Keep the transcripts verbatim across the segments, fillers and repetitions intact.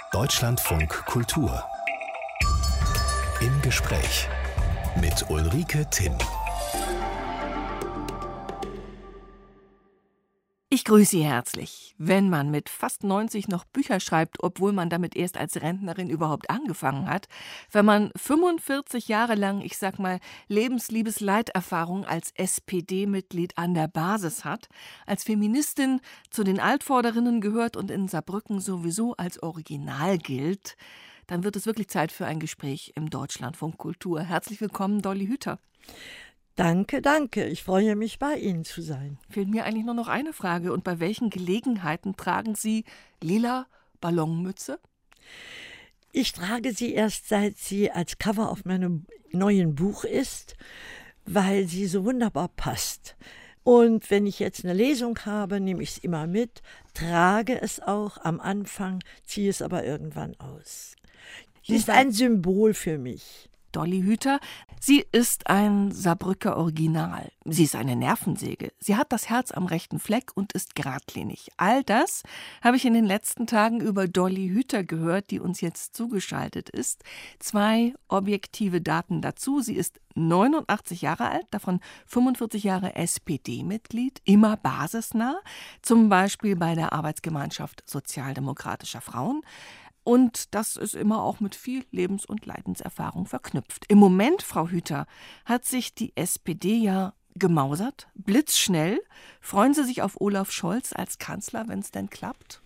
Deutschlandfunk Kultur. Im Gespräch mit Ulrike Timm. Ich grüße Sie herzlich. Wenn man mit fast neunzig noch Bücher schreibt, obwohl man damit erst als Rentnerin überhaupt angefangen hat, wenn man fünfundvierzig Jahre lang, ich sag mal, Lebensliebes-Leiterfahrung als S P D-Mitglied an der Basis hat, als Feministin zu den Altvorderinnen gehört und in Saarbrücken sowieso als Original gilt, dann wird es wirklich Zeit für ein Gespräch im Deutschlandfunk Kultur. Herzlich willkommen, Dolly Hüther. Danke, danke. Ich freue mich, bei Ihnen zu sein. Fehlt mir eigentlich nur noch eine Frage. Und bei welchen Gelegenheiten tragen Sie lila Ballonmütze? Ich trage sie erst, seit sie als Cover auf meinem neuen Buch ist, weil sie so wunderbar passt. Und wenn ich jetzt eine Lesung habe, nehme ich es immer mit, trage es auch am Anfang, ziehe es aber irgendwann aus. Sie ist ein Symbol für mich. Dolly Hüther, sie ist ein Saarbrücker Original. Sie ist eine Nervensäge. Sie hat das Herz am rechten Fleck und ist geradlinig. All das habe ich in den letzten Tagen über Dolly Hüther gehört, die uns jetzt zugeschaltet ist. Zwei objektive Daten dazu. Sie ist neunundachtzig Jahre alt, davon fünfundvierzig Jahre S P D-Mitglied, immer basisnah, zum Beispiel bei der Arbeitsgemeinschaft Sozialdemokratischer Frauen. Und das ist immer auch mit viel Lebens- und Leidenserfahrung verknüpft. Im Moment, Frau Hüther, hat sich die S P D ja gemausert, blitzschnell. Freuen Sie sich auf Olaf Scholz als Kanzler, wenn es denn klappt?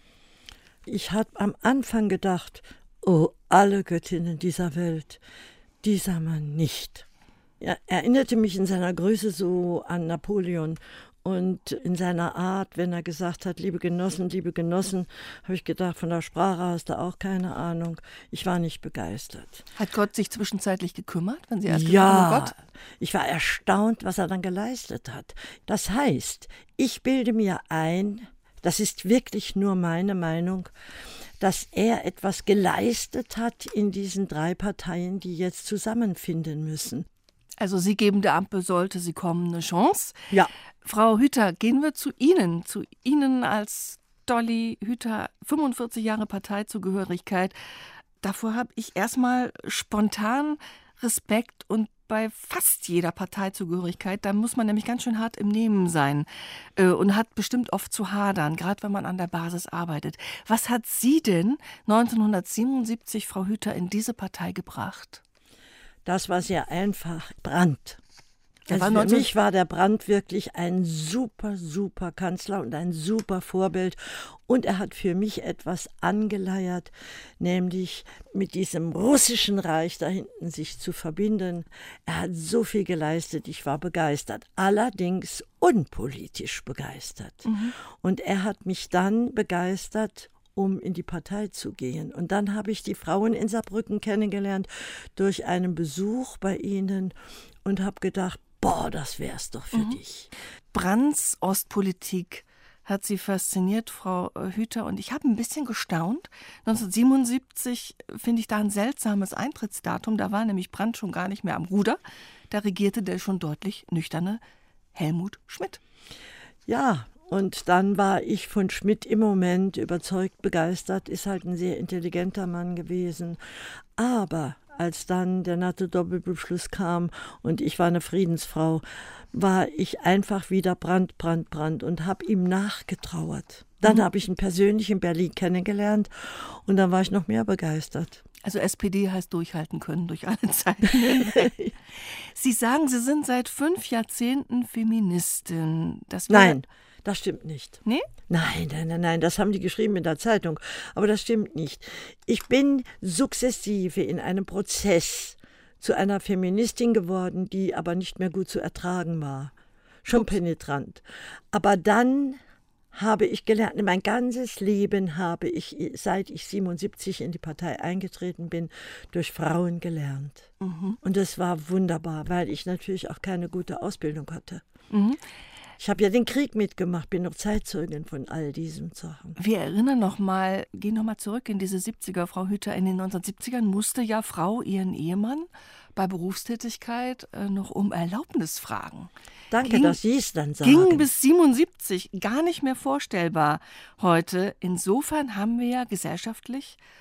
Ich habe am Anfang gedacht, oh, alle Göttinnen dieser Welt, dieser Mann nicht. Er erinnerte mich in seiner Größe so an Napoleon. Und in seiner Art, wenn er gesagt hat, liebe Genossen, liebe Genossen, habe ich gedacht, von der Sprache hast du auch keine Ahnung. Ich war nicht begeistert. Hat Gott sich zwischenzeitlich gekümmert, wenn Sie erst ja, gesagt haben, oh Gott? Ich war erstaunt, was er dann geleistet hat. Das heißt, ich bilde mir ein, das ist wirklich nur meine Meinung, dass er etwas geleistet hat in diesen drei Parteien, die jetzt zusammenfinden müssen. Also Sie geben der Ampel, sollte sie kommen, eine Chance. Ja. Frau Hüther, gehen wir zu Ihnen, zu Ihnen als Dolly Hüther, fünfundvierzig Jahre Parteizugehörigkeit. Davor habe ich erstmal spontan Respekt und bei fast jeder Parteizugehörigkeit, da muss man nämlich ganz schön hart im Nehmen sein äh, und hat bestimmt oft zu hadern, gerade wenn man an der Basis arbeitet. Was hat Sie denn neunzehnhundertsiebenundsiebzig, Frau Hüther, in diese Partei gebracht? Das war sehr einfach. Brandt. Also war für mich war der Brandt wirklich ein super, super Kanzler und ein super Vorbild. Und er hat für mich etwas angeleiert, nämlich mit diesem russischen Reich da hinten sich zu verbinden. Er hat so viel geleistet, ich war begeistert. Allerdings unpolitisch begeistert. Mhm. Und er hat mich dann begeistert, um in die Partei zu gehen. Und dann habe ich die Frauen in Saarbrücken kennengelernt durch einen Besuch bei ihnen und habe gedacht, boah, das wär's doch für mhm. dich. Brandts Ostpolitik hat Sie fasziniert, Frau Hüther, und ich habe ein bisschen gestaunt. neunzehnhundertsiebenundsiebzig finde ich da ein seltsames Eintrittsdatum, da war nämlich Brandt schon gar nicht mehr am Ruder, da regierte der schon deutlich nüchterne Helmut Schmidt. Ja, und dann war ich von Schmidt im Moment überzeugt, begeistert, ist halt ein sehr intelligenter Mann gewesen. Aber als dann der NATO-Doppelbeschluss kam und ich war eine Friedensfrau, war ich einfach wieder Brandt, Brandt, Brandt und habe ihm nachgetrauert. Dann mhm. habe ich ihn persönlich in Berlin kennengelernt und dann war ich noch mehr begeistert. Also S P D heißt durchhalten können durch alle Zeiten. Sie sagen, Sie sind seit fünf Jahrzehnten Feministin. Das Nein. Das stimmt nicht. Nee? Nein, nein, nein, nein, das haben die geschrieben in der Zeitung. Aber das stimmt nicht. Ich bin sukzessive in einem Prozess zu einer Feministin geworden, die aber nicht mehr gut zu ertragen war. Schon Ups. penetrant. Aber dann habe ich gelernt, mein ganzes Leben habe ich, seit ich siebenundsiebzig in die Partei eingetreten bin, durch Frauen gelernt. Mhm. Und das war wunderbar, weil ich natürlich auch keine gute Ausbildung hatte. Mhm. Ich habe ja den Krieg mitgemacht, bin noch Zeitzeugin von all diesen Sachen. Wir erinnern noch mal, gehen noch mal zurück in diese siebziger, Frau Hüther. In den neunzehnhundertsiebzigern musste ja Frau ihren Ehemann bei Berufstätigkeit äh, noch um Erlaubnis fragen. Danke, ging, dass Sie es dann sagen. Ging bis siebenundsiebzig, gar nicht mehr vorstellbar heute. Insofern haben wir ja gesellschaftlich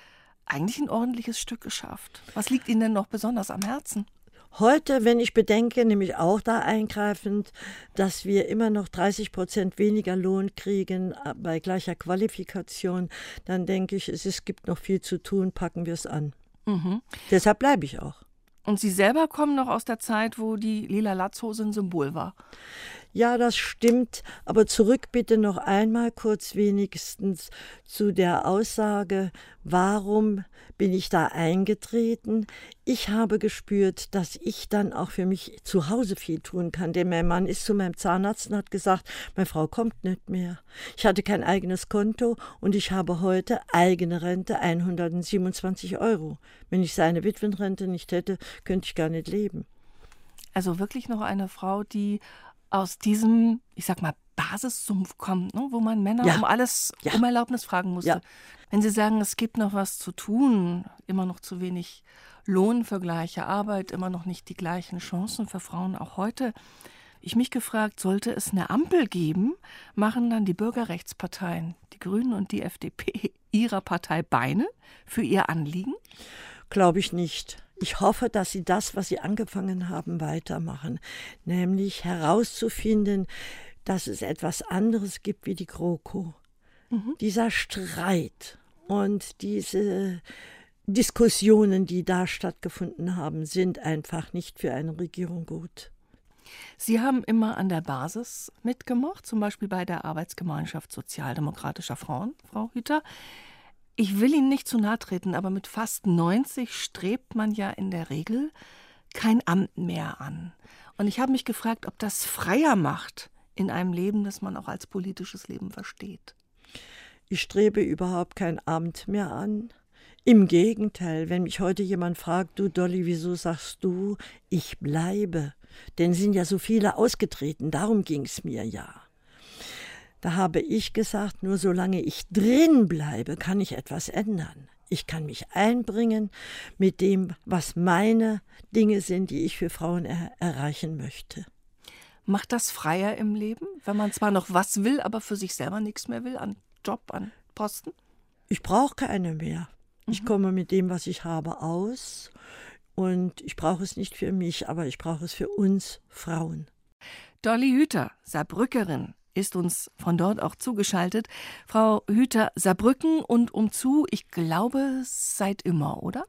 eigentlich ein ordentliches Stück geschafft. Was liegt Ihnen denn noch besonders am Herzen? Heute, wenn ich bedenke, nämlich auch da eingreifend, dass wir immer noch dreißig Prozent weniger Lohn kriegen bei gleicher Qualifikation, dann denke ich, es, es gibt noch viel zu tun, packen wir es an. Mhm. Deshalb bleibe ich auch. Und Sie selber kommen noch aus der Zeit, wo die lila Latzhose ein Symbol war. Ja, das stimmt. Aber zurück bitte noch einmal kurz wenigstens zu der Aussage, warum bin ich da eingetreten? Ich habe gespürt, dass ich dann auch für mich zu Hause viel tun kann. Denn mein Mann ist zu meinem Zahnarzt und hat gesagt, meine Frau kommt nicht mehr. Ich hatte kein eigenes Konto und ich habe heute eigene Rente, hundertsiebenundzwanzig Euro. Wenn ich seine Witwenrente nicht hätte, könnte ich gar nicht leben. Also wirklich noch eine Frau, die aus diesem, ich sag mal, Basissumpf kommt, ne, wo man Männer ja. um alles, ja. um Erlaubnis fragen musste. Ja. Wenn Sie sagen, es gibt noch was zu tun, immer noch zu wenig Lohn für gleiche Arbeit, immer noch nicht die gleichen Chancen für Frauen, auch heute, ich mich gefragt, sollte es eine Ampel geben, machen dann die Bürgerrechtsparteien, die Grünen und die F D P, ihrer Partei Beine für ihr Anliegen? Glaube ich nicht. Ich hoffe, dass Sie das, was Sie angefangen haben, weitermachen, nämlich herauszufinden, dass es etwas anderes gibt wie die GroKo. Mhm. Dieser Streit und diese Diskussionen, die da stattgefunden haben, sind einfach nicht für eine Regierung gut. Sie haben immer an der Basis mitgemacht, zum Beispiel bei der Arbeitsgemeinschaft sozialdemokratischer Frauen, Frau Hüther. Ich will Ihnen nicht zu nahe treten, aber mit fast neunzig strebt man ja in der Regel kein Amt mehr an. Und ich habe mich gefragt, ob das freier macht in einem Leben, das man auch als politisches Leben versteht. Ich strebe überhaupt kein Amt mehr an. Im Gegenteil, wenn mich heute jemand fragt, du Dolly, wieso sagst du, ich bleibe? Denn es sind ja so viele ausgetreten, darum ging es mir ja. Da habe ich gesagt, nur solange ich drin bleibe, kann ich etwas ändern. Ich kann mich einbringen mit dem, was meine Dinge sind, die ich für Frauen er- erreichen möchte. Macht das freier im Leben, wenn man zwar noch was will, aber für sich selber nichts mehr will, an Job, an Posten? Ich brauche keine mehr. Mhm. Ich komme mit dem, was ich habe, aus. Und ich brauche es nicht für mich, aber ich brauche es für uns Frauen. Dolly Hüther, Saarbrückerin, ist uns von dort auch zugeschaltet. Frau Hüther, Saarbrücken und umzu, ich glaube, seit immer, oder?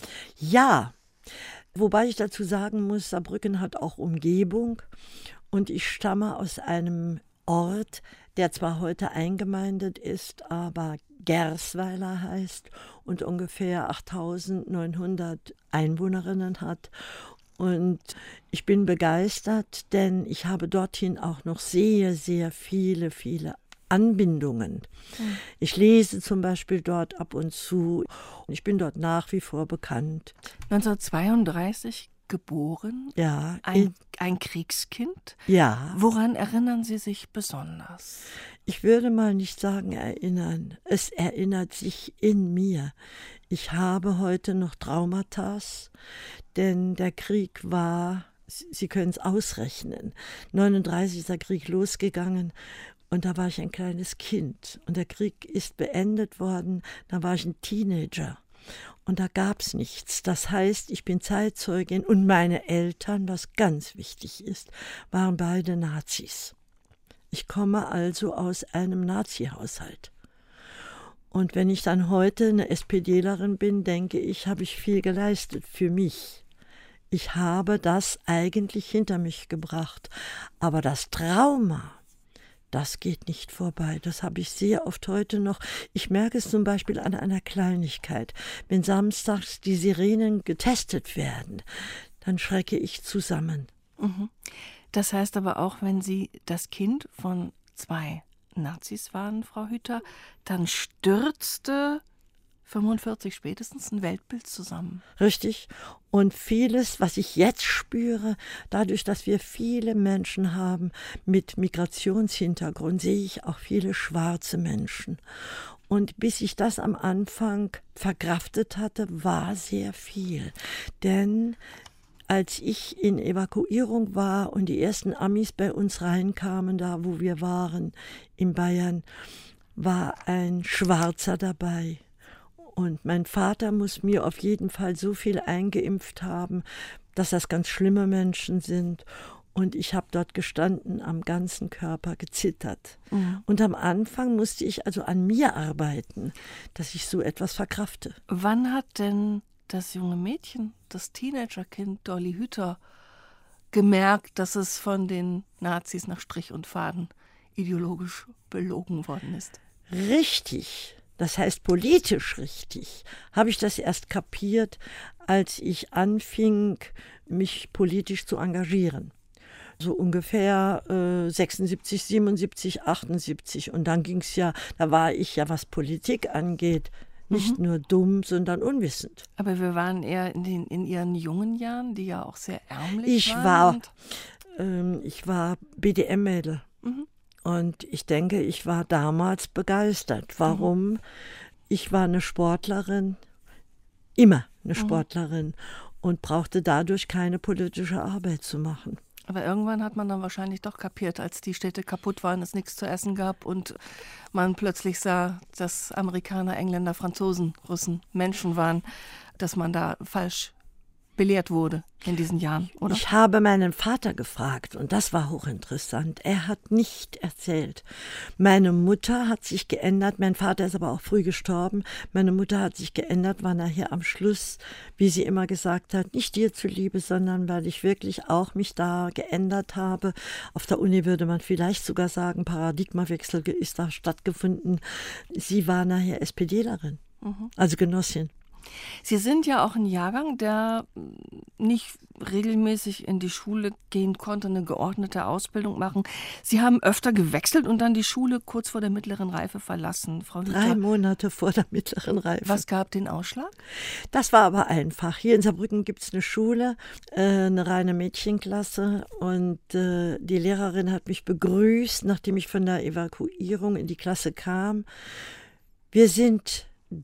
Ja, wobei ich dazu sagen muss, Saarbrücken hat auch Umgebung und ich stamme aus einem Ort, der zwar heute eingemeindet ist, aber Gersweiler heißt und ungefähr achttausendneunhundert Einwohnerinnen hat. Und ich bin begeistert, denn ich habe dorthin auch noch sehr, sehr viele, viele Anbindungen. Mhm. Ich lese zum Beispiel dort ab und zu. Ich bin dort nach wie vor bekannt. neunzehnhundertzweiunddreißig geboren? Ja. Ein, ein Kriegskind? Ja. Woran erinnern Sie sich besonders? Ich würde mal nicht sagen erinnern. Es erinnert sich in mir. Ich habe heute noch Traumata, denn der Krieg war, Sie können es ausrechnen, neununddreißig ist der Krieg losgegangen und da war ich ein kleines Kind und der Krieg ist beendet worden, da war ich ein Teenager und da gab es nichts. Das heißt, ich bin Zeitzeugin und meine Eltern, was ganz wichtig ist, waren beide Nazis. Ich komme also aus einem Nazi-Haushalt. Und wenn ich dann heute eine SPDlerin bin, denke ich, habe ich viel geleistet für mich. Ich habe das eigentlich hinter mich gebracht. Aber das Trauma, das geht nicht vorbei. Das habe ich sehr oft heute noch. Ich merke es zum Beispiel an einer Kleinigkeit. Wenn samstags die Sirenen getestet werden, dann schrecke ich zusammen. Das heißt aber auch, wenn Sie das Kind von zwei Nazis waren, Frau Hüther, dann stürzte fünfundvierzig spätestens ein Weltbild zusammen. Richtig. Und vieles, was ich jetzt spüre, dadurch, dass wir viele Menschen haben mit Migrationshintergrund, sehe ich auch viele schwarze Menschen. Und bis ich das am Anfang verkraftet hatte, war sehr viel. Denn als ich in Evakuierung war und die ersten Amis bei uns reinkamen, da wo wir waren, in Bayern, war ein Schwarzer dabei. Und mein Vater muss mir auf jeden Fall so viel eingeimpft haben, dass das ganz schlimme Menschen sind. Und ich habe dort gestanden, am ganzen Körper gezittert. Mhm. Und am Anfang musste ich also an mir arbeiten, dass ich so etwas verkrafte. Wann hat denn das junge Mädchen, das Teenagerkind Dolly Hütter, gemerkt, dass es von den Nazis nach Strich und Faden ideologisch belogen worden ist? Richtig, das heißt politisch richtig, habe ich das erst kapiert, als ich anfing, mich politisch zu engagieren. So ungefähr äh, sechsundsiebzig, siebenundsiebzig, achtundsiebzig. Und dann ging es ja, da war ich ja, was Politik angeht, nicht mhm. nur dumm, sondern unwissend. Aber wir waren eher in, den, in Ihren jungen Jahren, die ja auch sehr ärmlich ich waren. War, ähm, ich war B D M-Mädel. Mhm. Und ich denke, ich war damals begeistert. Warum? Mhm. Ich war eine Sportlerin, immer eine mhm. Sportlerin und brauchte dadurch keine politische Arbeit zu machen. Aber irgendwann hat man dann wahrscheinlich doch kapiert, als die Städte kaputt waren, es nichts zu essen gab und man plötzlich sah, dass Amerikaner, Engländer, Franzosen, Russen Menschen waren, dass man da falsch belehrt wurde in diesen Jahren, oder? Ich habe meinen Vater gefragt und das war hochinteressant. Er hat nicht erzählt. Meine Mutter hat sich geändert, mein Vater ist aber auch früh gestorben. Meine Mutter hat sich geändert, war nachher am Schluss, wie sie immer gesagt hat, nicht dir zuliebe, sondern weil ich wirklich auch mich da geändert habe. Auf der Uni würde man vielleicht sogar sagen, Paradigmawechsel ist da stattgefunden. Sie war nachher SPDlerin, mhm. also Genossin. Sie sind ja auch ein Jahrgang, der nicht regelmäßig in die Schule gehen konnte, eine geordnete Ausbildung machen. Sie haben öfter gewechselt und dann die Schule kurz vor der mittleren Reife verlassen, Frau Hütter. Drei Monate vor der mittleren Reife. Was gab den Ausschlag? Das war aber einfach. Hier in Saarbrücken gibt es eine Schule, äh, eine reine Mädchenklasse und äh, die Lehrerin hat mich begrüßt, nachdem ich von der Evakuierung in die Klasse kam. Wir sind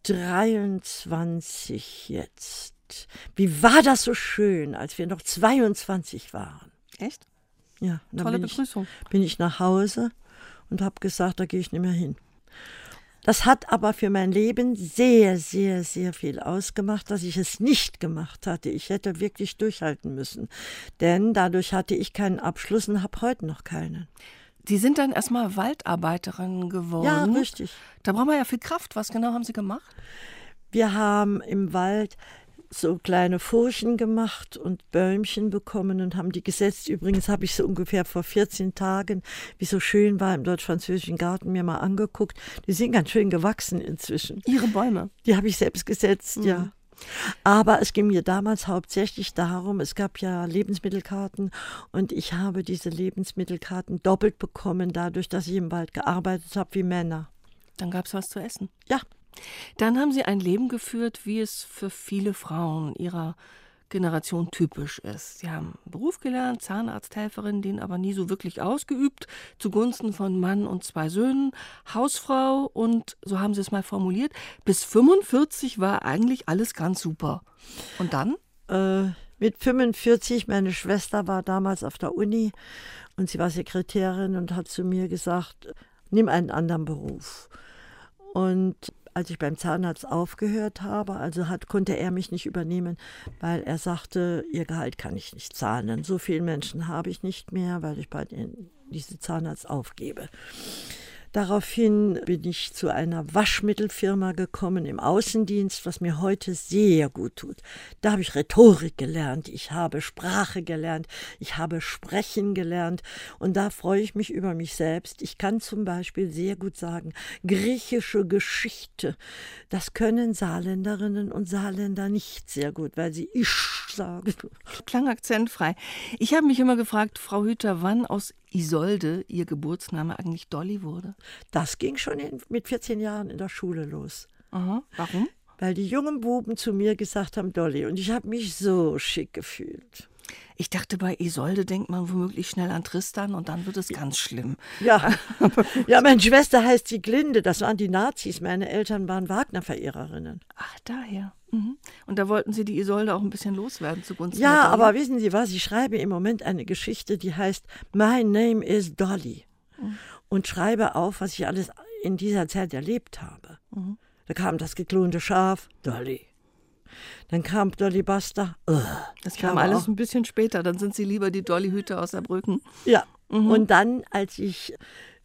dreiundzwanzig jetzt. Wie war das so schön, als wir noch zweiundzwanzig waren. Echt? Ja. Tolle bin Begrüßung. Ich, bin ich nach Hause und habe gesagt, da gehe ich nicht mehr hin. Das hat aber für mein Leben sehr, sehr, sehr viel ausgemacht, dass ich es nicht gemacht hatte. Ich hätte wirklich durchhalten müssen, denn dadurch hatte ich keinen Abschluss und habe heute noch keinen. Sie sind dann erstmal Waldarbeiterin geworden. Ja, richtig. Da braucht man ja viel Kraft. Was genau haben Sie gemacht? Wir haben im Wald so kleine Furchen gemacht und Bäumchen bekommen und haben die gesetzt. Übrigens habe ich so ungefähr vor vierzehn Tagen, wie so schön war im Deutsch-Französischen Garten, mir mal angeguckt. Die sind ganz schön gewachsen inzwischen. Ihre Bäume? Die habe ich selbst gesetzt, mhm. ja. Aber es ging mir damals hauptsächlich darum, es gab ja Lebensmittelkarten und ich habe diese Lebensmittelkarten doppelt bekommen, dadurch, dass ich im Wald gearbeitet habe wie Männer. Dann gab es was zu essen? Ja. Dann haben Sie ein Leben geführt, wie es für viele Frauen Ihrer Generation typisch ist. Sie haben einen Beruf gelernt, Zahnarzthelferin, den aber nie so wirklich ausgeübt, zugunsten von Mann und zwei Söhnen, Hausfrau und, so haben Sie es mal formuliert, bis fünfundvierzig war eigentlich alles ganz super. Und dann? Äh, mit fünfundvierzig, meine Schwester war damals auf der Uni und sie war Sekretärin und hat zu mir gesagt, nimm einen anderen Beruf. Und als ich beim Zahnarzt aufgehört habe, also hat, konnte er mich nicht übernehmen, weil er sagte, ihr Gehalt kann ich nicht zahlen. So viele Menschen habe ich nicht mehr, weil ich bei den, diese Zahnarzt aufgebe. Daraufhin bin ich zu einer Waschmittelfirma gekommen im Außendienst, was mir heute sehr gut tut. Da habe ich Rhetorik gelernt, ich habe Sprache gelernt, ich habe Sprechen gelernt und da freue ich mich über mich selbst. Ich kann zum Beispiel sehr gut sagen, griechische Geschichte, das können Saarländerinnen und Saarländer nicht sehr gut, weil sie isch sagen. Klang akzentfrei. Ich habe mich immer gefragt, Frau Hütter, wann aus Isolde ihr Geburtsname eigentlich Dolly wurde? Das ging schon in, mit vierzehn Jahren in der Schule los. Aha. Warum? Weil die jungen Buben zu mir gesagt haben, Dolly. Und ich habe mich so schick gefühlt. Ich dachte, bei Isolde denkt man womöglich schnell an Tristan und dann wird es ganz schlimm. Ja, ja, meine Schwester heißt Sieglinde, das waren die Nazis. Meine Eltern waren Wagner-Verehrerinnen. Ach, daher. Mhm. Und da wollten Sie die Isolde auch ein bisschen loswerden zugunsten Ja, der Dolly? Aber wissen Sie was, ich schreibe im Moment eine Geschichte, die heißt My Name is Dolly. Mhm. Und schreibe auf, was ich alles in dieser Zeit erlebt habe. Mhm. Da kam das geklonte Schaf, Dolly. Dann kam Dolly Buster. Uh, das kam alles auch ein bisschen später. Dann sind Sie lieber die Dolly Hüter aus Saarbrücken. Ja, mhm. Und dann, als ich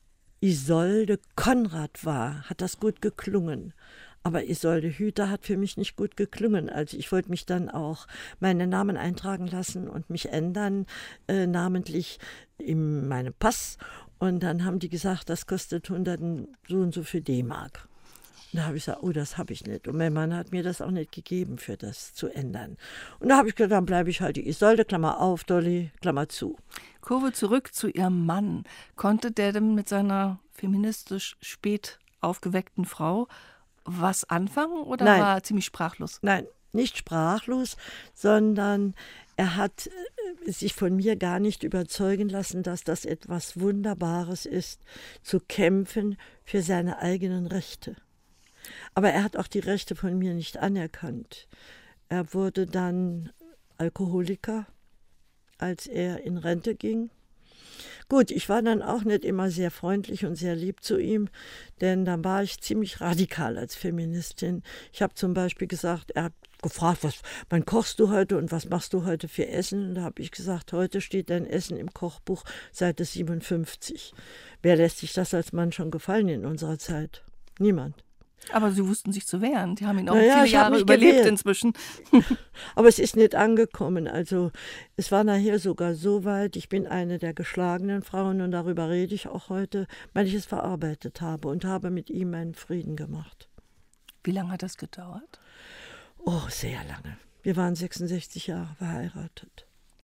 Isolde Konrad war, hat das gut geklungen. Aber Isolde Hüter hat für mich nicht gut geklungen. Also ich wollte mich dann auch meinen Namen eintragen lassen und mich ändern, äh, namentlich in meinem Pass. Und dann haben die gesagt, das kostet hundert so und so viel D-Mark. Und da habe ich gesagt, oh, das habe ich nicht. Und mein Mann hat mir das auch nicht gegeben, für das zu ändern. Und da habe ich gesagt, dann bleibe ich halt die Isolde, Klammer auf, Dolly, Klammer zu. Kurve zurück zu Ihrem Mann. Konnte der denn mit seiner feministisch spät aufgeweckten Frau was anfangen oder Nein. war er ziemlich sprachlos? Nein, nicht sprachlos, sondern er hat sich von mir gar nicht überzeugen lassen, dass das etwas Wunderbares ist, zu kämpfen für seine eigenen Rechte. Aber er hat auch die Rechte von mir nicht anerkannt. Er wurde dann Alkoholiker, als er in Rente ging. Gut, ich war dann auch nicht immer sehr freundlich und sehr lieb zu ihm, denn dann war ich ziemlich radikal als Feministin. Ich habe zum Beispiel gesagt, er hat gefragt, was, wann kochst du heute und was machst du heute für Essen? Und da habe ich gesagt, heute steht dein Essen im Kochbuch, Seite siebenundfünfzig. Wer lässt sich das als Mann schon gefallen in unserer Zeit? Niemand. Aber Sie wussten sich zu wehren. Die haben ihn auch naja, viele Jahre überlebt gewehrt. Inzwischen. Aber es ist nicht angekommen. Also es war nachher sogar so weit, ich bin eine der geschlagenen Frauen und darüber rede ich auch heute, weil ich es verarbeitet habe und habe mit ihm meinen Frieden gemacht. Wie lange hat das gedauert? Oh, sehr lange. Wir waren sechsundsechzig Jahre verheiratet.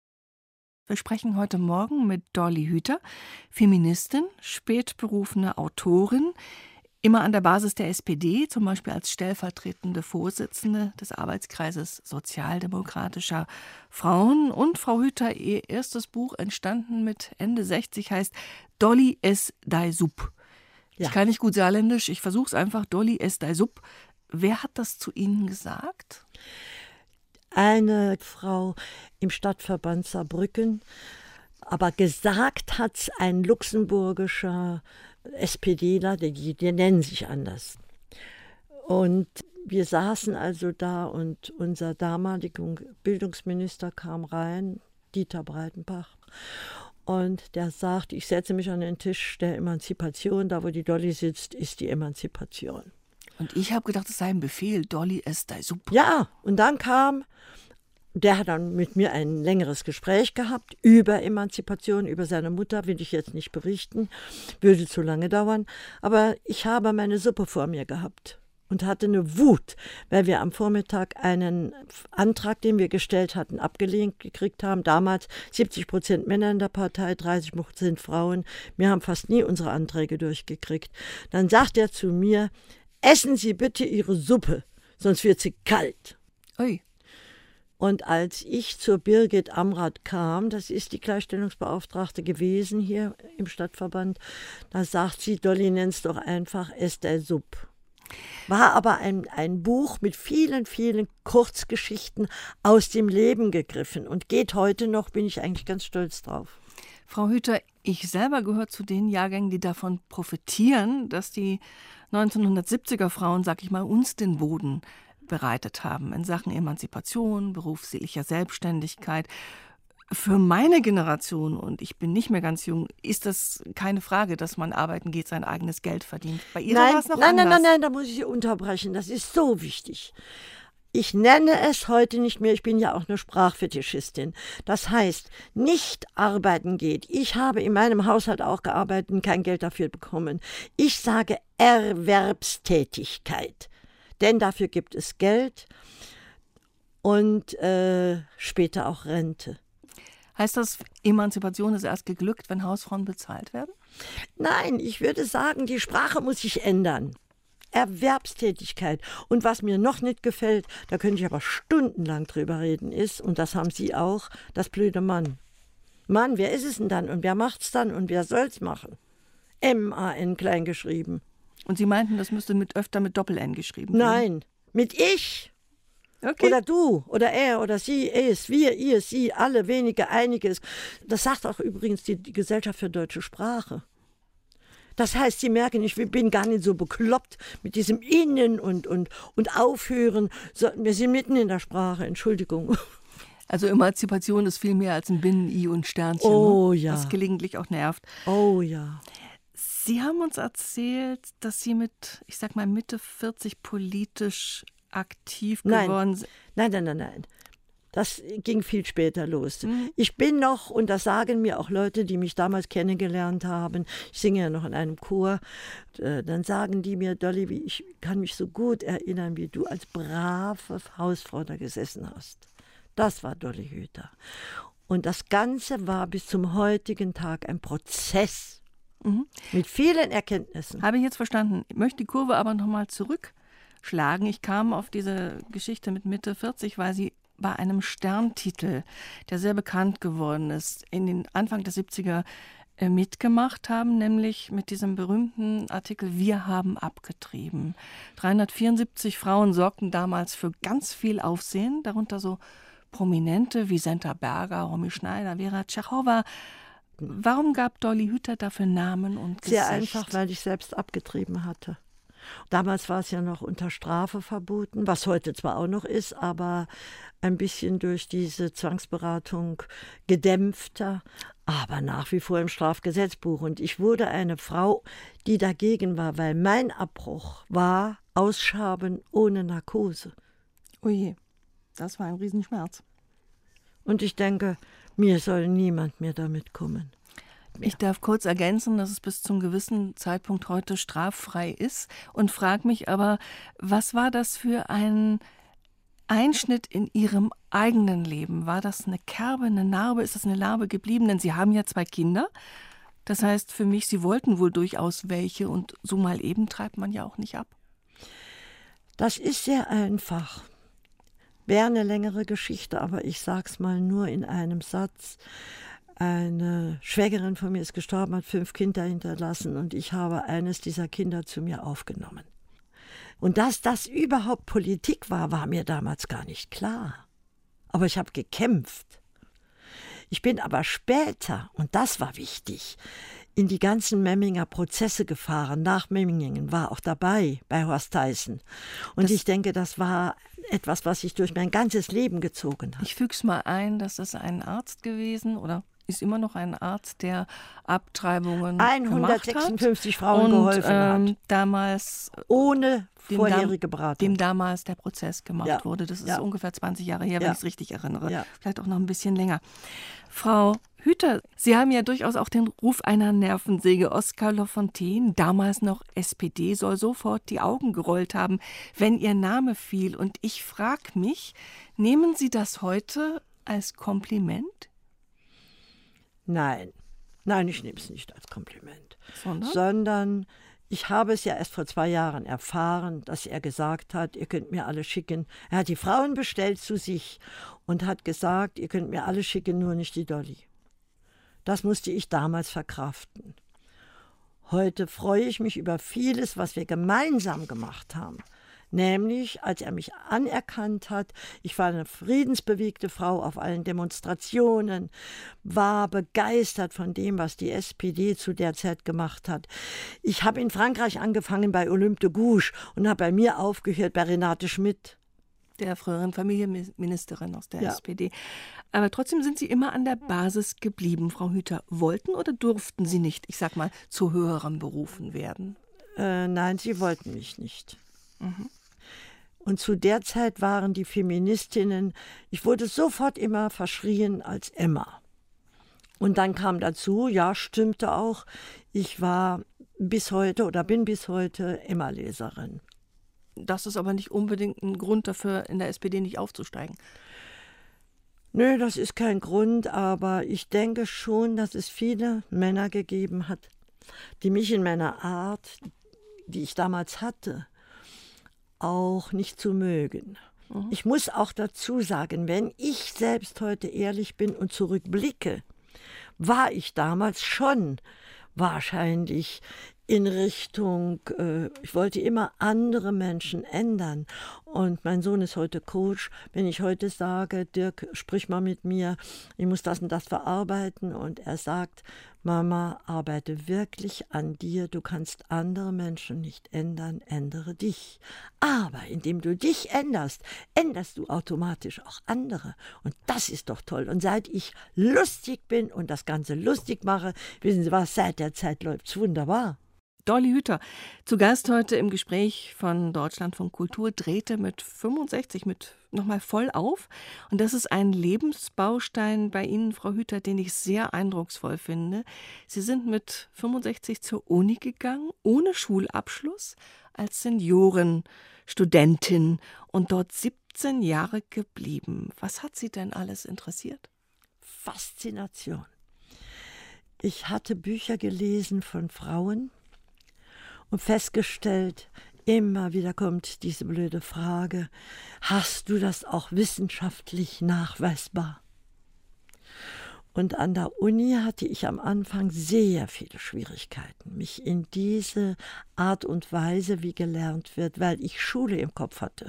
Wir sprechen heute Morgen mit Dolly Hüter, Feministin, spätberufene Autorin, immer an der Basis der S P D, zum Beispiel als stellvertretende Vorsitzende des Arbeitskreises sozialdemokratischer Frauen. Und Frau Hüter, ihr erstes Buch, entstanden mit Ende sechzig, heißt Dolly es dei Supp. Ja. Ich kann nicht gut saarländisch, ich versuche es einfach, Dolly es dei Supp. Wer hat das zu Ihnen gesagt? Eine Frau im Stadtverband Saarbrücken, aber gesagt hat es ein luxemburgischer SPDler, die, die nennen sich anders. Und wir saßen also da und unser damaliger Bildungsminister kam rein, Dieter Breitenbach, und der sagt, ich setze mich an den Tisch der Emanzipation, da wo die Dolly sitzt, ist die Emanzipation. Und ich habe gedacht, es sei ein Befehl, Dolly es dei Supp. Ja, und dann kam, der hat dann mit mir ein längeres Gespräch gehabt über Emanzipation, über seine Mutter, will ich jetzt nicht berichten, würde zu lange dauern. Aber ich habe meine Suppe vor mir gehabt und hatte eine Wut, weil wir am Vormittag einen Antrag, den wir gestellt hatten, abgelehnt gekriegt haben. Damals siebzig Prozent Männer in der Partei, dreißig Prozent Frauen. Wir haben fast nie unsere Anträge durchgekriegt. Dann sagt er zu mir, essen Sie bitte Ihre Suppe, sonst wird sie kalt. Ui. Und als ich zur Birgit Amrath kam, das ist die Gleichstellungsbeauftragte gewesen hier im Stadtverband, da sagt sie, Dolly, nenn's doch einfach es dei Supp. War aber ein, ein Buch mit vielen, vielen Kurzgeschichten aus dem Leben gegriffen und geht heute noch, bin ich eigentlich ganz stolz drauf. Frau Hüter, ich selber gehöre zu den Jahrgängen, die davon profitieren, dass die neunzehnhundertsiebziger Frauen, sag ich mal, uns den Boden bereitet haben in Sachen Emanzipation, beruflicher Selbstständigkeit. Für meine Generation, und ich bin nicht mehr ganz jung, ist das keine Frage, dass man arbeiten geht, sein eigenes Geld verdient. Bei ihr war es noch nein, anders. Nein, nein, nein, da muss ich Sie unterbrechen. Das ist so wichtig. Ich nenne es heute nicht mehr, ich bin ja auch eine Sprachfetischistin. Das heißt, nicht arbeiten geht. Ich habe in meinem Haushalt auch gearbeitet und kein Geld dafür bekommen. Ich sage Erwerbstätigkeit. Denn dafür gibt es Geld und äh, später auch Rente. Heißt das, Emanzipation ist erst geglückt, wenn Hausfrauen bezahlt werden? Nein, ich würde sagen, die Sprache muss sich ändern. Erwerbstätigkeit. Und was mir noch nicht gefällt, da könnte ich aber stundenlang drüber reden, ist, und das haben Sie auch, das blöde Mann. Mann, wer ist es denn dann und wer macht's dann und wer soll's machen? M A N klein geschrieben. Und Sie meinten, das müsste mit öfter mit Doppel-N geschrieben werden? Nein, mit ich. Okay. Oder du, oder er, oder sie, es, wir, ihr, sie, alle, wenige, einiges. Das sagt auch übrigens die, die Gesellschaft für deutsche Sprache. Das heißt, sie merken, ich bin gar nicht so bekloppt mit diesem Innen und, und, und Aufhören. So, wir sind mitten in der Sprache, Entschuldigung. Also Emanzipation ist viel mehr als ein Binnen-I und Sternchen, oh, ne? ja. Das gelegentlich auch nervt. Oh ja. Sie haben uns erzählt, dass Sie mit, ich sag mal, Mitte vierzig politisch aktiv nein. geworden sind. Nein, nein, nein, nein. Das ging viel später los. Mhm. Ich bin noch, und das sagen mir auch Leute, die mich damals kennengelernt haben, ich singe ja noch in einem Chor, äh, dann sagen die mir, Dolly, wie, ich kann mich so gut erinnern, wie du als brave Hausfrau da gesessen hast. Das war Dolly Hüther. Und das Ganze war bis zum heutigen Tag ein Prozess mhm. mit vielen Erkenntnissen. Habe ich jetzt verstanden. Ich möchte die Kurve aber nochmal zurückschlagen. Ich kam auf diese Geschichte mit Mitte vierzig, weil sie bei einem Sterntitel, der sehr bekannt geworden ist, in den Anfang der siebziger äh, mitgemacht haben, nämlich mit diesem berühmten Artikel Wir haben abgetrieben. dreihundertvierundsiebzig Frauen sorgten damals für ganz viel Aufsehen, darunter so Prominente wie Senta Berger, Romy Schneider, Vera Tschechowa. Warum gab Dolly Hüther dafür Namen und Gesicht? Sehr einfach, weil ich selbst abgetrieben hatte. Damals war es ja noch unter Strafe verboten, was heute zwar auch noch ist, aber ein bisschen durch diese Zwangsberatung gedämpfter, aber nach wie vor im Strafgesetzbuch. Und ich wurde eine Frau, die dagegen war, weil mein Abbruch war Ausschaben ohne Narkose. Oje, das war ein Riesenschmerz. Und ich denke, mir soll niemand mehr damit kommen. Ich darf kurz ergänzen, dass es bis zum gewissen Zeitpunkt heute straffrei ist und frage mich aber, was war das für ein Einschnitt in Ihrem eigenen Leben? War das eine Kerbe, eine Narbe? Ist das eine Narbe geblieben? Denn Sie haben ja zwei Kinder. Das heißt für mich, Sie wollten wohl durchaus welche und so mal eben treibt man ja auch nicht ab. Das ist sehr einfach. Wäre eine längere Geschichte, aber ich sag's mal nur in einem Satz. Eine Schwägerin von mir ist gestorben, hat fünf Kinder hinterlassen und ich habe eines dieser Kinder zu mir aufgenommen. Und dass das überhaupt Politik war, war mir damals gar nicht klar. Aber ich habe gekämpft. Ich bin aber später, und das war wichtig, in die ganzen Memminger Prozesse gefahren. Nach Memmingen war auch dabei bei Horst Theissen. Und das, ich denke, das war etwas, was sich durch mein ganzes Leben gezogen hat. Ich füge es mal ein, dass das ein Arzt gewesen oder ist immer noch ein Arzt, der Abtreibungen hundertsechsundfünfzig gemacht hat Frauen und, geholfen ähm, hat. Damals ohne dem vorherige Dam- Beratung. Dem damals der Prozess gemacht ja. wurde. Das ist ja. ungefähr zwanzig Jahre her, wenn ja. ich es richtig erinnere. Ja. Vielleicht auch noch ein bisschen länger. Frau Hüther, Sie haben ja durchaus auch den Ruf einer Nervensäge. Oskar Lafontaine, damals noch S P D, soll sofort die Augen gerollt haben, wenn Ihr Name fiel. Und ich frage mich, nehmen Sie das heute als Kompliment? Nein, nein, ich nehme es nicht als Kompliment, sondern? sondern ich habe es ja erst vor zwei Jahren erfahren, dass er gesagt hat, ihr könnt mir alle schicken. Er hat die Frauen bestellt zu sich und hat gesagt, ihr könnt mir alle schicken, nur nicht die Dolly. Das musste ich damals verkraften. Heute freue ich mich über vieles, was wir gemeinsam gemacht haben. Nämlich, als er mich anerkannt hat, ich war eine friedensbewegte Frau auf allen Demonstrationen, war begeistert von dem, was die S P D zu der Zeit gemacht hat. Ich habe in Frankreich angefangen bei Olympe de Gouges und habe bei mir aufgehört bei Renate Schmidt. Der früheren Familienministerin aus der ja. S P D. Aber trotzdem sind Sie immer an der Basis geblieben, Frau Hüther. Wollten oder durften Sie nicht, ich sag mal, zu höherem berufen werden? Äh, nein, sie wollten mich nicht. Mhm. Und zu der Zeit waren die Feministinnen, ich wurde sofort immer verschrien als Emma. Und dann kam dazu, ja, stimmte auch, ich war bis heute oder bin bis heute Emma-Leserin. Das ist aber nicht unbedingt ein Grund dafür, in der S P D nicht aufzusteigen. Nö, das ist kein Grund, aber ich denke schon, dass es viele Männer gegeben hat, die mich in meiner Art, die ich damals hatte, auch nicht zu mögen. Mhm. Ich muss auch dazu sagen, wenn ich selbst heute ehrlich bin und zurückblicke, war ich damals schon wahrscheinlich in Richtung, äh, ich wollte immer andere Menschen ändern Und mein Sohn ist heute Coach. Wenn ich heute sage, Dirk, sprich mal mit mir, ich muss das und das verarbeiten. Und er sagt, Mama, arbeite wirklich an dir. Du kannst andere Menschen nicht ändern, ändere dich. Aber indem du dich änderst, änderst du automatisch auch andere. Und das ist doch toll. Und seit ich lustig bin und das Ganze lustig mache, wissen Sie was, seit der Zeit läuft es wunderbar. Dolly Hütter, zu Gast heute im Gespräch von Deutschlandfunk Kultur, drehte mit fünfundsechzig mit nochmal voll auf. Und das ist ein Lebensbaustein bei Ihnen, Frau Hütter, den ich sehr eindrucksvoll finde. Sie sind mit fünfundsechzig zur Uni gegangen, ohne Schulabschluss, als Seniorenstudentin und dort siebzehn Jahre geblieben. Was hat Sie denn alles interessiert? Faszination. Ich hatte Bücher gelesen von Frauen, und festgestellt, immer wieder kommt diese blöde Frage, hast du das auch wissenschaftlich nachweisbar? Und an der Uni hatte ich am Anfang sehr viele Schwierigkeiten, mich in diese Art und Weise, wie gelernt wird, weil ich Schule im Kopf hatte,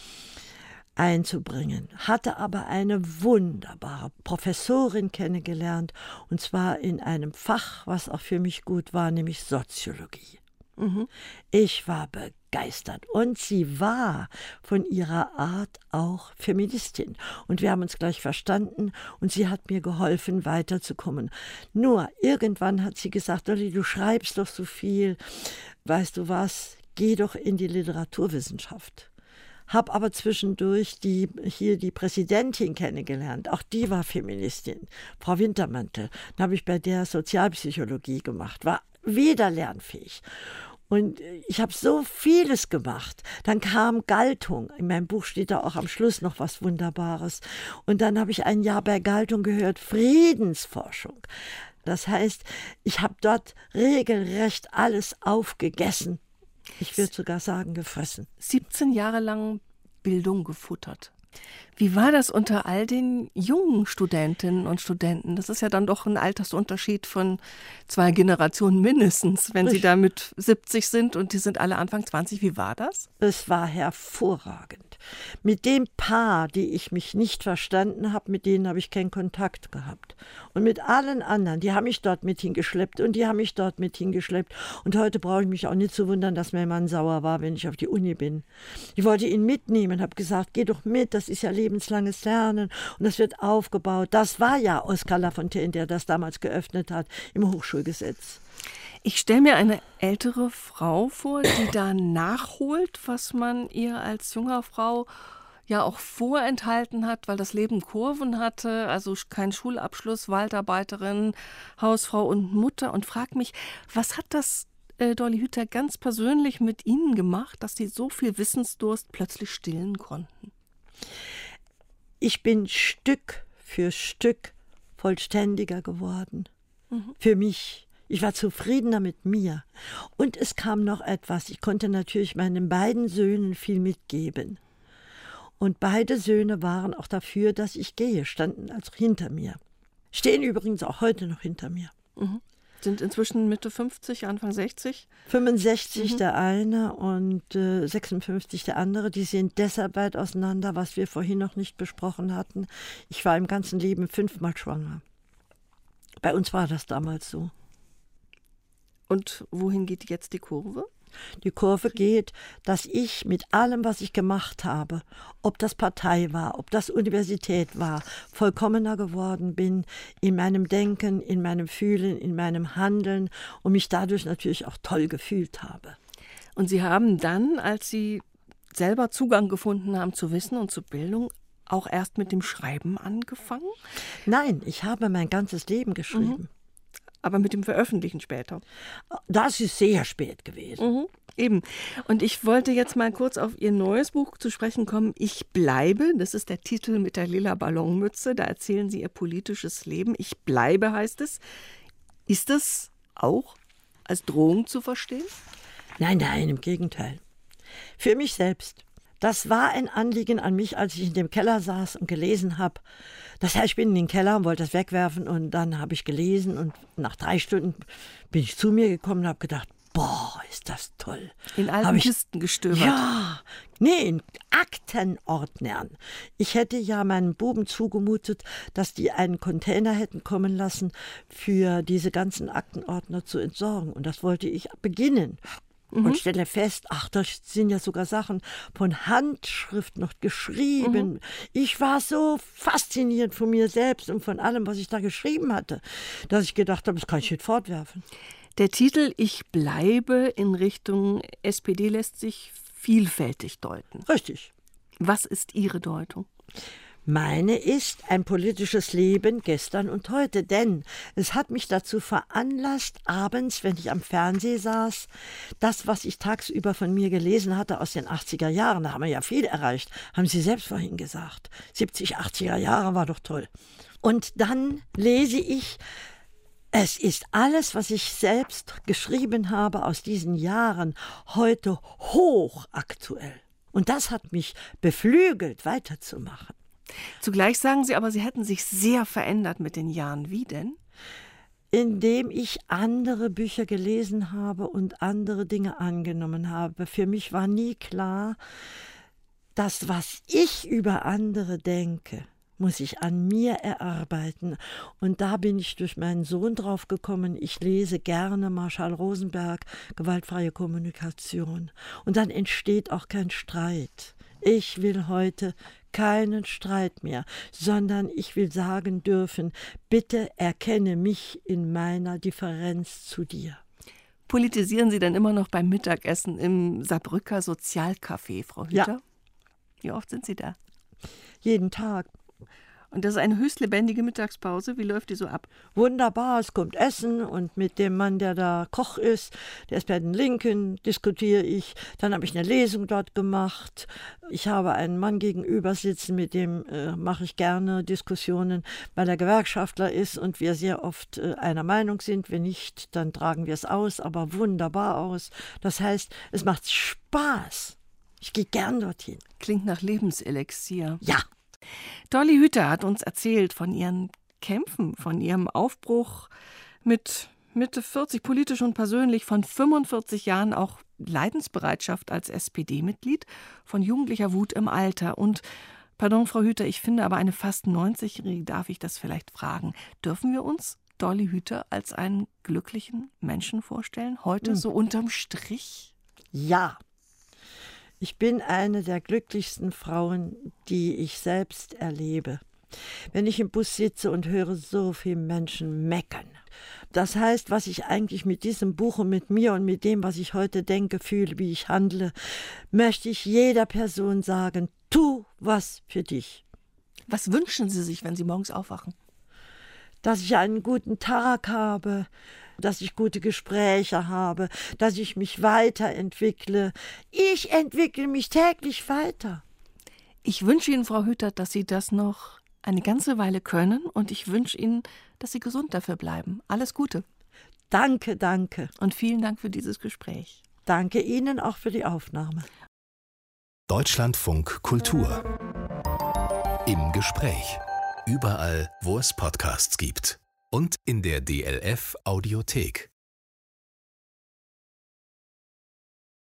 einzubringen. Hatte aber eine wunderbare Professorin kennengelernt, und zwar in einem Fach, was auch für mich gut war, nämlich Soziologie. Mhm. Ich war begeistert und sie war von ihrer Art auch Feministin und wir haben uns gleich verstanden und sie hat mir geholfen, weiterzukommen. Nur irgendwann hat sie gesagt, Dolly, du schreibst doch so viel, weißt du was, geh doch in die Literaturwissenschaft. Hab aber zwischendurch die, hier die Präsidentin kennengelernt, auch die war Feministin, Frau Wintermantel. Dann habe ich bei der Sozialpsychologie gemacht, war wieder lernfähig. Und ich habe so vieles gemacht. Dann kam Galtung. In meinem Buch steht da auch am Schluss noch was Wunderbares. Und dann habe ich ein Jahr bei Galtung gehört, Friedensforschung. Das heißt, ich habe dort regelrecht alles aufgegessen. Ich würde sogar sagen, gefressen. siebzehn Jahre lang Bildung gefuttert. Wie war das unter all den jungen Studentinnen und Studenten? Das ist ja dann doch ein Altersunterschied von zwei Generationen mindestens, wenn Sie da mit siebzig sind und die sind alle Anfang zwanzig. Wie war das? Es war hervorragend. Mit dem Paar, die ich mich nicht verstanden habe, mit denen habe ich keinen Kontakt gehabt. Und mit allen anderen, die haben mich dort mit hingeschleppt und die haben mich dort mit hingeschleppt. Und heute brauche ich mich auch nicht zu wundern, dass mein Mann sauer war, wenn ich auf die Uni bin. Ich wollte ihn mitnehmen, habe gesagt, geh doch mit, das ist ja lebenslanges Lernen und das wird aufgebaut. Das war ja Oskar Lafontaine, der das damals geöffnet hat im Hochschulgesetz. Ich stelle mir eine ältere Frau vor, die da nachholt, was man ihr als junger Frau ja auch vorenthalten hat, weil das Leben Kurven hatte, also kein Schulabschluss, Waldarbeiterin, Hausfrau und Mutter, und fragt mich, was hat das äh, Dolly Hütter ganz persönlich mit Ihnen gemacht, dass Sie so viel Wissensdurst plötzlich stillen konnten? Ich bin Stück für Stück vollständiger geworden. Mhm. Für mich. Ich war zufriedener mit mir. Und es kam noch etwas. Ich konnte natürlich meinen beiden Söhnen viel mitgeben. Und beide Söhne waren auch dafür, dass ich gehe, standen also hinter mir. Stehen übrigens auch heute noch hinter mir. Mhm. Sind inzwischen Mitte fünfzig, Anfang sechzig? fünfundsechzig mhm. der eine und äh, sechsundfünfzig der andere. Die sind deshalb weit auseinander, was wir vorhin noch nicht besprochen hatten. Ich war im ganzen Leben fünfmal schwanger. Bei uns war das damals so. Und wohin geht jetzt die Kurve? Die Kurve geht, dass ich mit allem, was ich gemacht habe, ob das Partei war, ob das Universität war, vollkommener geworden bin in meinem Denken, in meinem Fühlen, in meinem Handeln und mich dadurch natürlich auch toll gefühlt habe. Und Sie haben dann, als Sie selber Zugang gefunden haben zu Wissen und zu Bildung, auch erst mit dem Schreiben angefangen? Nein, ich habe mein ganzes Leben geschrieben. Mhm. Aber mit dem Veröffentlichen später. Das ist sehr spät gewesen. Mhm, eben. Und ich wollte jetzt mal kurz auf Ihr neues Buch zu sprechen kommen. Ich bleibe, das ist der Titel mit der lila Ballonmütze. Da erzählen Sie Ihr politisches Leben. Ich bleibe heißt es. Ist das auch als Drohung zu verstehen? Nein, nein, im Gegenteil. Für mich selbst. Das war ein Anliegen an mich, als ich in dem Keller saß und gelesen habe. Das heißt, ich bin in den Keller und wollte das wegwerfen und dann habe ich gelesen und nach drei Stunden bin ich zu mir gekommen und habe gedacht, boah, ist das toll. In alten ich, Kisten gestöbert. Ja, nee, in Aktenordnern. Ich hätte ja meinen Buben zugemutet, dass die einen Container hätten kommen lassen, für diese ganzen Aktenordner zu entsorgen. Und das wollte ich beginnen. Mhm. Und stelle fest, ach, da sind ja sogar Sachen von Handschrift noch geschrieben. Mhm. Ich war so fasziniert von mir selbst und von allem, was ich da geschrieben hatte, dass ich gedacht habe, das kann ich nicht fortwerfen. Der Titel »Ich bleibe« in Richtung S P D lässt sich vielfältig deuten. Richtig. Was ist Ihre Deutung? Meine ist ein politisches Leben gestern und heute, denn es hat mich dazu veranlasst, abends, wenn ich am Fernsehen saß, das, was ich tagsüber von mir gelesen hatte aus den achtziger Jahren, da haben wir ja viel erreicht, haben Sie selbst vorhin gesagt. siebzig, achtziger Jahre war doch toll. Und dann lese ich, es ist alles, was ich selbst geschrieben habe aus diesen Jahren, heute hochaktuell. Und das hat mich beflügelt, weiterzumachen. Zugleich sagen Sie aber, Sie hätten sich sehr verändert mit den Jahren. Wie denn? Indem ich andere Bücher gelesen habe und andere Dinge angenommen habe. Für mich war nie klar, das, was ich über andere denke, muss ich an mir erarbeiten. Und da bin ich durch meinen Sohn drauf gekommen. Ich lese gerne Marshall Rosenberg, Gewaltfreie Kommunikation. Und dann entsteht auch kein Streit. Ich will heute keinen Streit mehr, sondern ich will sagen dürfen, bitte erkenne mich in meiner Differenz zu dir. Politisieren Sie denn immer noch beim Mittagessen im Saarbrücker Sozialcafé, Frau Hüter? Ja. Wie oft sind Sie da? Jeden Tag. Und das ist eine höchst lebendige Mittagspause. Wie läuft die so ab? Wunderbar, es kommt Essen und mit dem Mann, der da Koch ist, der ist bei den Linken, diskutiere ich. Dann habe ich eine Lesung dort gemacht. Ich habe einen Mann gegenüber sitzen, mit dem äh, mache ich gerne Diskussionen, weil er Gewerkschaftler ist und wir sehr oft äh, einer Meinung sind. Wenn nicht, dann tragen wir es aus, aber wunderbar aus. Das heißt, es macht Spaß. Ich gehe gern dorthin. Klingt nach Lebenselixier. Ja. Dolly Hüter hat uns erzählt von ihren Kämpfen, von ihrem Aufbruch mit Mitte vierzig, politisch und persönlich, von fünfundvierzig Jahren auch Leidensbereitschaft als S P D-Mitglied, von jugendlicher Wut im Alter. Und, pardon, Frau Hüter, ich finde aber eine fast neunzigjährige, darf ich das vielleicht fragen, dürfen wir uns Dolly Hüter als einen glücklichen Menschen vorstellen, heute hm. so unterm Strich? Ja. Ich bin eine der glücklichsten Frauen, die ich selbst erlebe. Wenn ich im Bus sitze und höre so viele Menschen meckern. Das heißt, was ich eigentlich mit diesem Buch und mit mir und mit dem, was ich heute denke, fühle, wie ich handle, möchte ich jeder Person sagen, tu was für dich. Was wünschen Sie sich, wenn Sie morgens aufwachen? Dass ich einen guten Tag habe, dass ich gute Gespräche habe, dass ich mich weiterentwickle. Ich entwickle mich täglich weiter. Ich wünsche Ihnen, Frau Hüter, dass Sie das noch eine ganze Weile können und ich wünsche Ihnen, dass Sie gesund dafür bleiben. Alles Gute. Danke, danke. Und vielen Dank für dieses Gespräch. Danke Ihnen auch für die Aufnahme. Deutschlandfunk Kultur. Im Gespräch. Überall, wo es Podcasts gibt. Und in der D L F Audiothek.